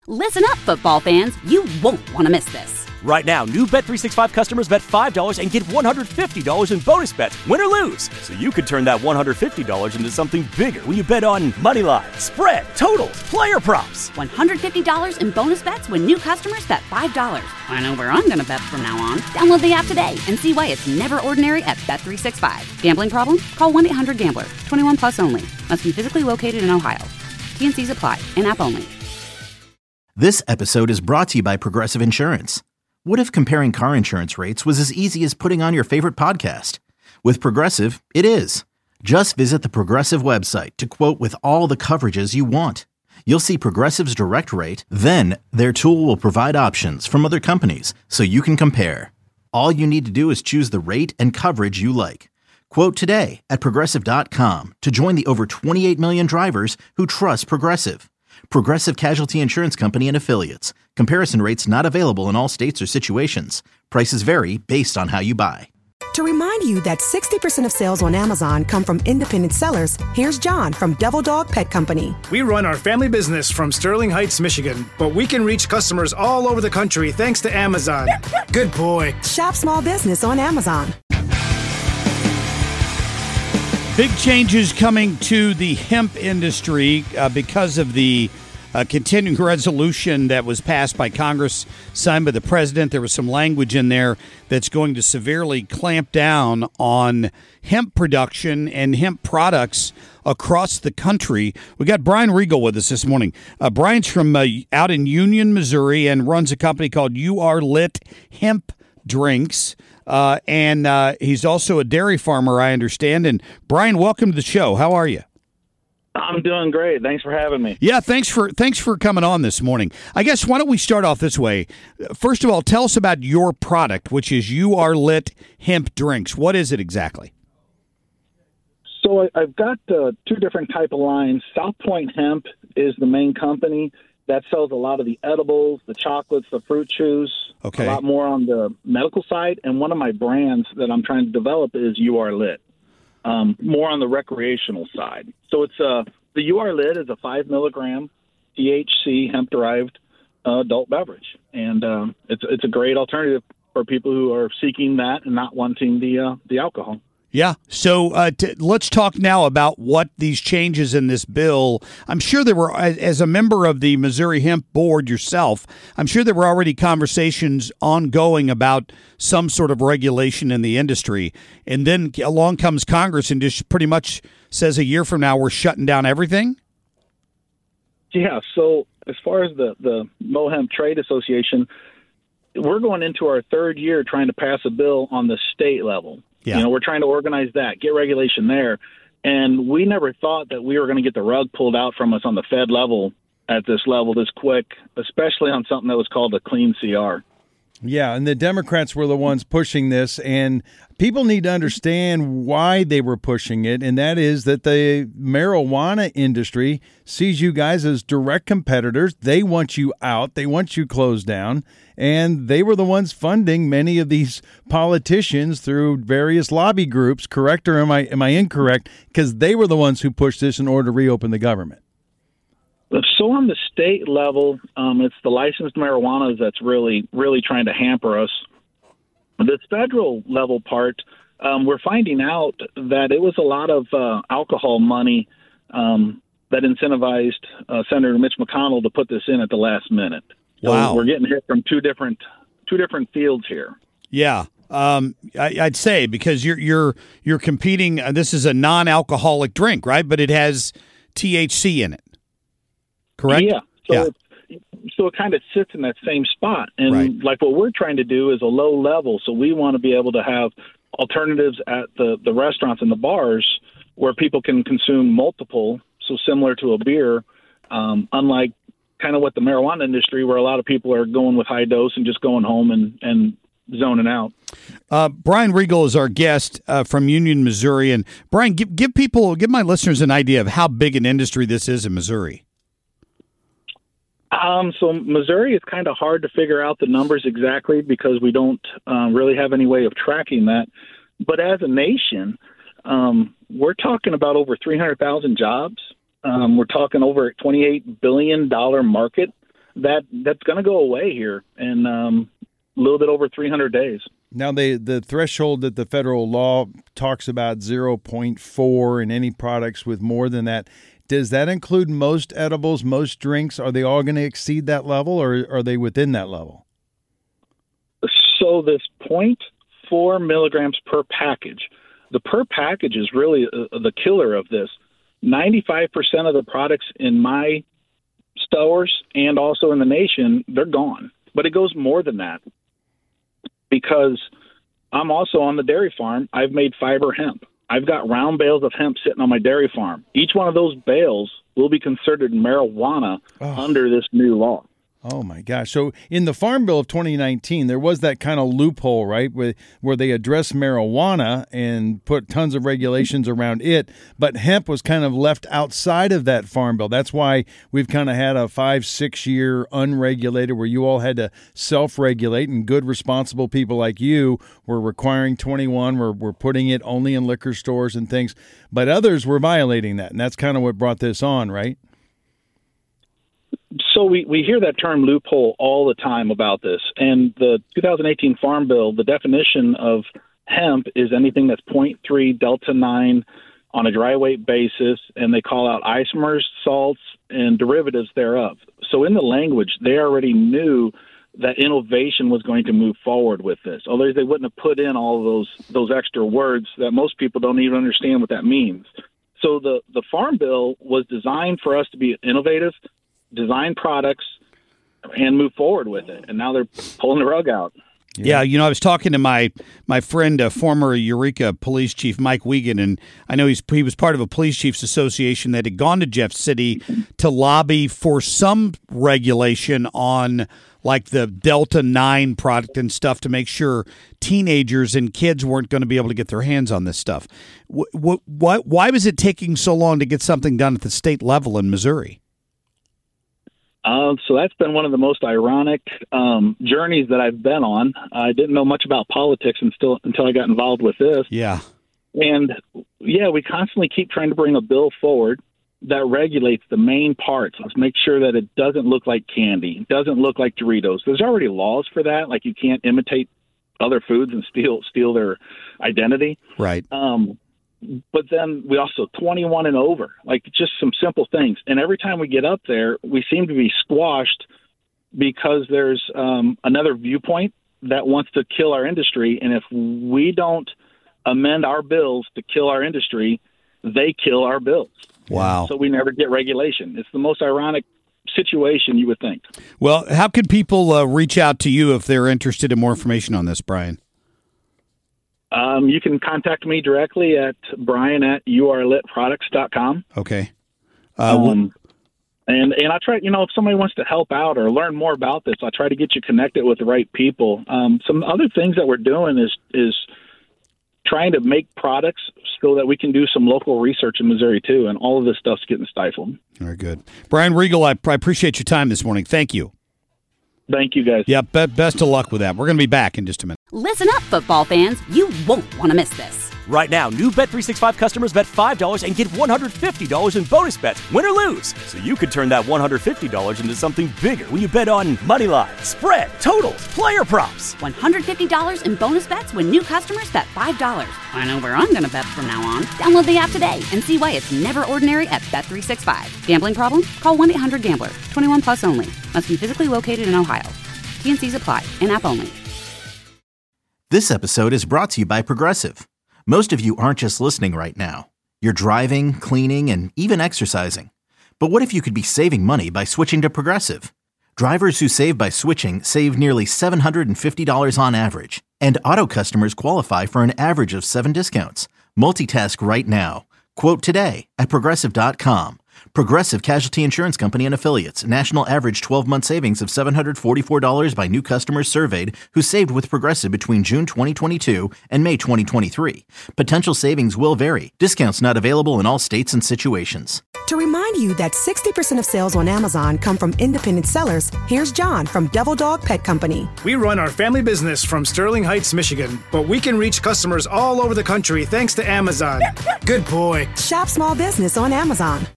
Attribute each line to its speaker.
Speaker 1: Listen up, football fans. You won't want to miss this.
Speaker 2: Right now, new Bet365 customers bet $5 and get $150 in bonus bets, win or lose. So you could turn that $150 into something bigger when you bet on money line, spread, totals, player props.
Speaker 1: $150 in bonus bets when new customers bet $5. I know where I'm going to bet from now on. Download the app today and see why it's never ordinary at Bet365. Gambling problem? Call 1-800-GAMBLER. 21 plus only. Must be physically located in Ohio. T&Cs apply. In-app only.
Speaker 3: This episode is brought to you by Progressive Insurance. What if comparing car insurance rates was as easy as putting on your favorite podcast? With Progressive, it is. Just visit the Progressive website to quote with all the coverages you want. You'll see Progressive's direct rate, then their tool will provide options from other companies so you can compare. All you need to do is choose the rate and coverage you like. Quote today at Progressive.com to join the over 28 million drivers who trust Progressive. Progressive Casualty Insurance Company and Affiliates. Comparison rates not available in all states or situations. Prices vary based on how you buy.
Speaker 4: To remind you that 60% of sales on Amazon come from independent sellers, here's John from Devil Dog Pet Company.
Speaker 5: We run our family business from Sterling Heights, Michigan, but we can reach customers all over the country thanks to Amazon. Good boy.
Speaker 4: Shop small business on Amazon.
Speaker 6: Big changes coming to the hemp industry because of the continuing resolution that was passed by Congress, signed by the president. There was some language in there that's going to severely clamp down on hemp production and hemp products across the country. We got Brian Regal with us this morning. Brian's from out in Union, Missouri, and runs a company called You Are Lit Hemp Drinks. And he's also a dairy farmer, I understand. And Brian, welcome to the show. How are you?
Speaker 7: I'm doing great. Thanks for having me.
Speaker 6: Yeah, thanks for coming on this morning. I guess why don't we start off this way? First of all, tell us about your product, which is You Are Lit Hemp Drinks. What is it exactly?
Speaker 7: So I've got two different type of lines. South Point Hemp is the main company that sells a lot of the edibles, the chocolates, the fruit chews.
Speaker 6: Okay.
Speaker 7: A lot more on the medical side. And one of my brands that I'm trying to develop is You Are Lit. More on the recreational side. So it's the You Are Lit is a 5 milligram THC hemp-derived adult beverage, and it's a great alternative for people who are seeking that and not wanting the alcohol.
Speaker 6: Yeah. So let's talk now about what these changes in this bill. I'm sure there were, as a member of the Missouri Hemp Board yourself, I'm sure there were already conversations ongoing about some sort of regulation in the industry. And then along comes Congress and just pretty much says a year from now we're shutting down everything?
Speaker 7: Yeah. So as far as the Mohemp Trade Association, we're going into our third year trying to pass a bill on the state level.
Speaker 6: Yeah.
Speaker 7: You know, we're trying to organize that, get regulation there. And we never thought that we were going to get the rug pulled out from us on the Fed level at this level this quick, especially on something that was called a clean CR.
Speaker 8: Yeah, and the Democrats were the ones pushing this, and people need to understand why they were pushing it, and that is that the marijuana industry sees you guys as direct competitors. They want you out. They want you closed down, and they were the ones funding many of these politicians through various lobby groups, correct, or am I incorrect? Because they were the ones who pushed this in order to reopen the government.
Speaker 7: So on the state level, it's the licensed marijuana that's really, really trying to hamper us. The federal level part, we're finding out that it was a lot of alcohol money that incentivized Senator Mitch McConnell to put this in at the last minute.
Speaker 6: Wow.
Speaker 7: So we're getting hit from two different fields here.
Speaker 6: Yeah. I'd say because you're competing. This is a non-alcoholic drink, right? But it has THC in it. Correct?
Speaker 7: Yeah. So it kind of sits in that same spot. And
Speaker 6: right.
Speaker 7: Like what we're trying to do is a low level. So we want to be able to have alternatives at the restaurants and the bars where people can consume multiple. So similar to a beer, unlike kind of what the marijuana industry where a lot of people are going with high dose and just going home and zoning out.
Speaker 6: Brian Regal is our guest from Union, Missouri. And Brian, give my listeners an idea of how big an industry this is in Missouri.
Speaker 7: So Missouri is kind of hard to figure out the numbers exactly because we don't really have any way of tracking that. But as a nation, we're talking about over 300,000 jobs. We're talking over a $28 billion market. that's going to go away here in a little bit over 300 days.
Speaker 8: Now, the threshold that the federal law talks about, 0.4 in any products with more than that, does that include most edibles, most drinks? Are they all going to exceed that level, or are they within that level?
Speaker 7: So this 0.4 milligrams per package, the per package is really the killer of this. 95% of the products in my stores and also in the nation, they're gone. But it goes more than that. Because I'm also on the dairy farm, I've made fiber hemp. I've got round bales of hemp sitting on my dairy farm. Each one of those bales will be considered marijuana under this new law.
Speaker 8: Oh, my gosh. So in the Farm Bill of 2019, there was that kind of loophole, right, where they addressed marijuana and put tons of regulations around it, but hemp was kind of left outside of that Farm Bill. That's why we've kind of had a 5-6 year unregulated where you all had to self-regulate, and good, responsible people like you were requiring 21. We're putting it only in liquor stores and things, but others were violating that, and that's kind of what brought this on, right?
Speaker 7: So we hear that term loophole all the time about this. And the 2018 Farm Bill, the definition of hemp is anything that's 0.3 Delta 9 on a dry weight basis, and they call out isomers, salts, and derivatives thereof. So in the language, they already knew that innovation was going to move forward with this. Although they wouldn't have put in all of those extra words that most people don't even understand what that means. So the Farm Bill was designed for us to be innovative, design products, and move forward with it. And now they're pulling the rug out.
Speaker 6: Yeah, I was talking to my friend, former Eureka Police Chief Mike Wiegand, and I know he was part of a police chiefs association that had gone to Jeff City to lobby for some regulation on like the Delta 9 product and stuff to make sure teenagers and kids weren't going to be able to get their hands on this stuff. Why was it taking so long to get something done at the state level in Missouri?
Speaker 7: So that's been one of the most ironic journeys that I've been on. I didn't know much about politics until I got involved with this.
Speaker 6: Yeah.
Speaker 7: And, we constantly keep trying to bring a bill forward that regulates the main parts. Let's make sure that it doesn't look like candy, it doesn't look like Doritos. There's already laws for that, like you can't imitate other foods and steal their identity.
Speaker 6: Right.
Speaker 7: But then we also 21 and over, like just some simple things. And every time we get up there, we seem to be squashed because there's another viewpoint that wants to kill our industry. And if we don't amend our bills to kill our industry, they kill our bills.
Speaker 6: Wow.
Speaker 7: So we never get regulation. It's the most ironic situation you would think.
Speaker 6: Well, how can people reach out to you if they're interested in more information on this, Brian?
Speaker 7: You can contact me directly at brian@urlitproducts.com.
Speaker 6: Okay.
Speaker 7: And I try, if somebody wants to help out or learn more about this, I try to get you connected with the right people. Some other things that we're doing is trying to make products so that we can do some local research in Missouri too. And all of this stuff's getting stifled.
Speaker 6: Very good. Brian Regal, I appreciate your time this morning. Thank you.
Speaker 7: Thank you, guys.
Speaker 6: Yeah, best of luck with that. We're going to be back in just a minute.
Speaker 1: Listen up, football fans. You won't want to miss this.
Speaker 2: Right now, new Bet365 customers bet $5 and get $150 in bonus bets, win or lose. So you could turn that $150 into something bigger when you bet on money line, spread, totals, player props.
Speaker 1: $150 in bonus bets when new customers bet $5. I know where I'm going to bet from now on. Download the app today and see why it's never ordinary at Bet365. Gambling problem? Call 1-800-GAMBLER. 21 plus only. Must be physically located in Ohio. T&Cs apply. In-app only.
Speaker 3: This episode is brought to you by Progressive. Most of you aren't just listening right now. You're driving, cleaning, and even exercising. But what if you could be saving money by switching to Progressive? Drivers who save by switching save nearly $750 on average. And auto customers qualify for an average of 7 discounts. Multitask right now. Quote today at Progressive.com. Progressive Casualty Insurance Company and Affiliates. National average 12-month savings of $744 by new customers surveyed who saved with Progressive between June 2022 and May 2023. Potential savings will vary. Discounts not available in all states and situations.
Speaker 4: To remind you that 60% of sales on Amazon come from independent sellers, here's John from Devil Dog Pet Company.
Speaker 5: We run our family business from Sterling Heights, Michigan, but we can reach customers all over the country thanks to Amazon. Good boy.
Speaker 4: Shop small business on Amazon.